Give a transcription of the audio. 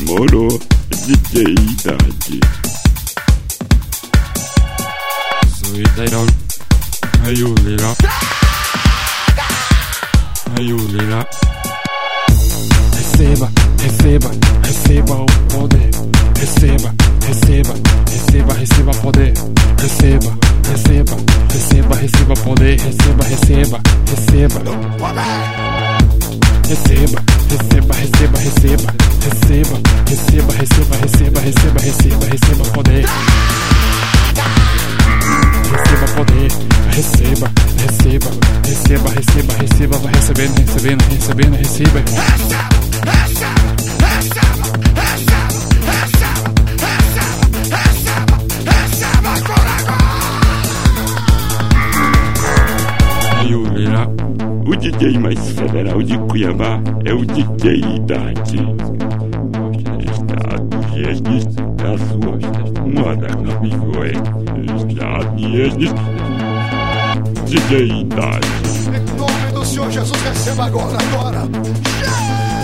Demorou, DJ Idade. Suitairão, Ayulira, Ayulira. Receba, receba, receba o poder. Receba, receba, receba, receba poder. Receba, receba, receba, receba poder. Receba, receba, receba. Receba, receba, receba, receba. Receba, receba, receba, receba, receba, receba, receba poder. Receba poder, receba, receba, receba, receba, receba, vai recebendo, recebendo, recebendo, receba. Ayulira. O DJ mais federal de Cuiabá é o DJ Idade. Está a sua moda caminho DJ Idade. Em nome do Senhor Jesus, receba agora.